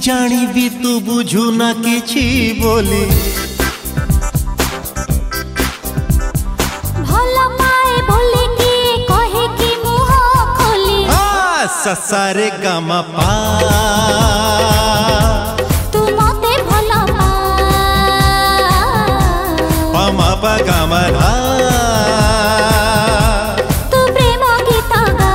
जानी तू बुझू ना किछि बोली भला पाए बोले कि कहे कि मुह खोली ससारे गामा पा तू मते भला पा पामा पा गामा धा तू प्रेम गीत गा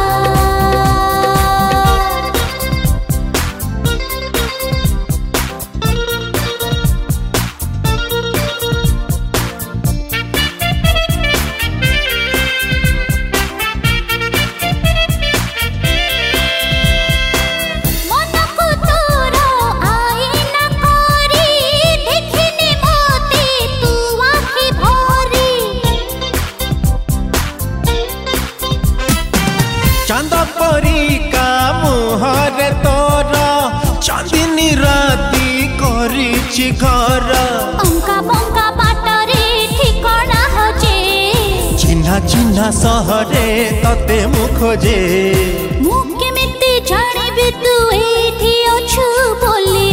चांद परी का मुहरे तोरा चांदनी राती करिछि घर अंका बंका बाटरे ठिकाना होजे चिन्हा चिन्हा सहरे तते मुखोजे मुख केमिति जानिबि तू एठी अछु बोली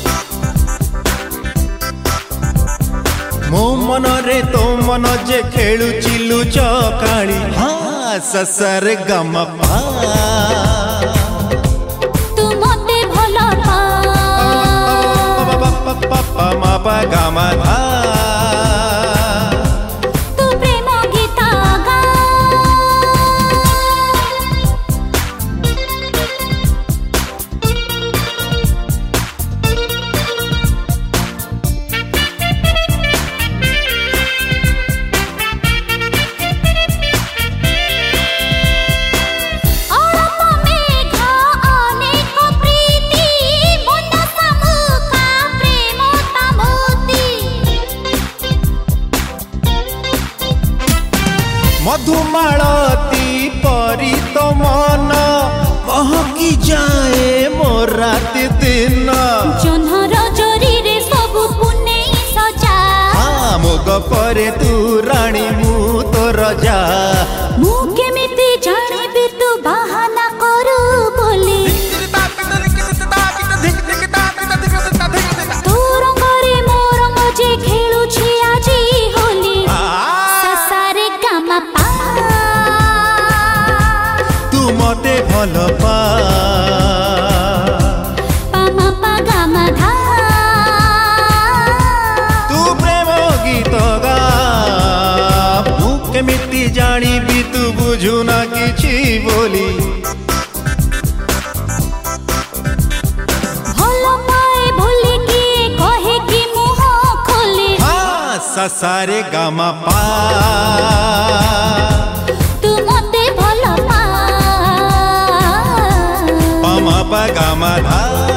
मो मनरे तो मन जे खेलुछि लुचकाळी ससर गम पा तू मते भला पा मा पा गम धा तू प्रेम गीत गा मधुमालती परी तो मन महकी जाए मोर रात दिन जन्हर जरी रे सब पुने सजा मोग परे तू रानी मु तो रजा मु केमिति जानिबि तू बहाना करू बोली तोर घरे मोर मजे खेलुछि आजी होली ससारे गामा पा तू मते भल पा पामा पा गामा धा तू प्रेम गीत गा मु केमिति जानिबि तू बुझू ना किछि बोली भला पाए बोले कि कहे कि मुह खोली ससारे गामा पा तू मते भला पा पामा पा गामा धा